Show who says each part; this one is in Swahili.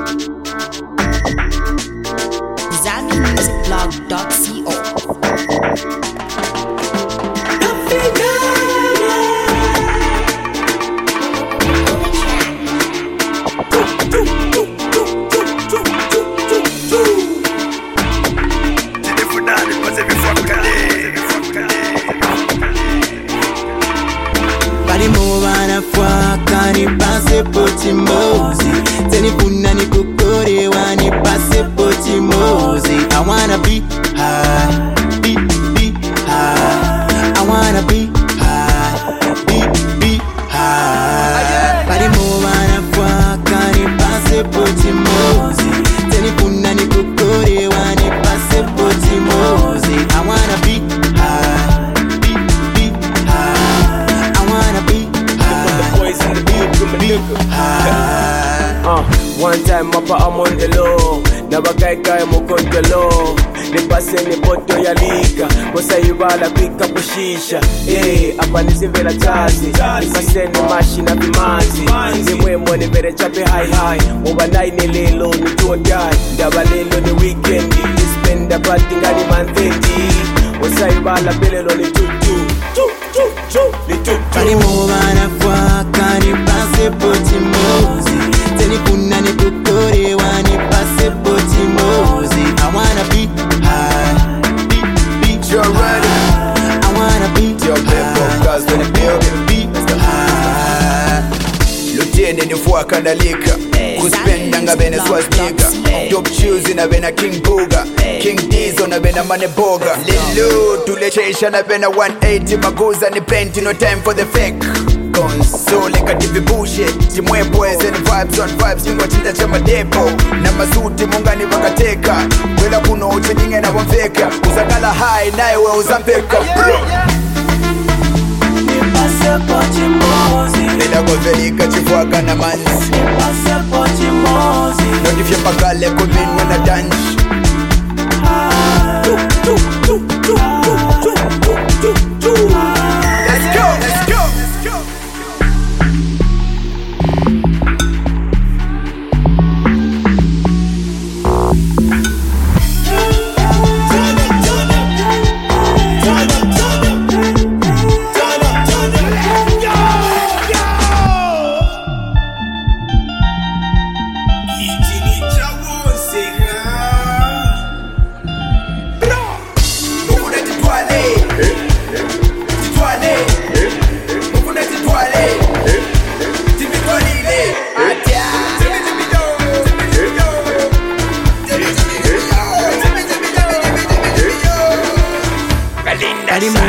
Speaker 1: ZamiMusicBlog.co.
Speaker 2: Ni pasipoti mozi teni kuna ni kukore wa ni pasipoti mozi. I wanna be high, be high. I wanna be high, be high. Bali mo wanafwaka ni pasipoti mozi teni kuna ni kukore wa ni pasipoti mozi. I wanna be high, be high. I wanna be
Speaker 3: one time mapa I'm on the low. Nabagaika mukontolo. Nipase ni poto ya liga. Kosa yubala pika pushisha. Apa nisivela chazi. Nipase ni mashi na bimanzi. Nimwemo ni vere chape high. Ubanai ni lelo ni tuodai. Ndaba lelo ni weekend. Nispenda pati ngani mantheti. Kosa yubala pelelo ni tutu.
Speaker 2: Kani mwana fwaka ni pasipoti mozi teni kuna ni kukore wa ni pasipoti mozi. I wanna be high, be
Speaker 4: you're ready.
Speaker 2: I wanna be
Speaker 4: Cause when the building
Speaker 2: be high.
Speaker 4: Lutende ni fwaka ndalika kuspenda nga bene swastika. Top shoes na bena King Booga, King Dizo na bena Mane Boga. Lilo tulechesha na bena 180 maguza ni plenty, no time for the fake. Console kativi bullshit chimwepweze ni vibes on vibes nyingo chinda cha madepo na masuti mungani vakateka kwela kuno uchinginge na wamfeka uzakala high nae we uzampeka nenda kovelika chifwaka na manzi notifya pakale kuvinwa na danji. Let's go, let's go, let's go.
Speaker 2: Kali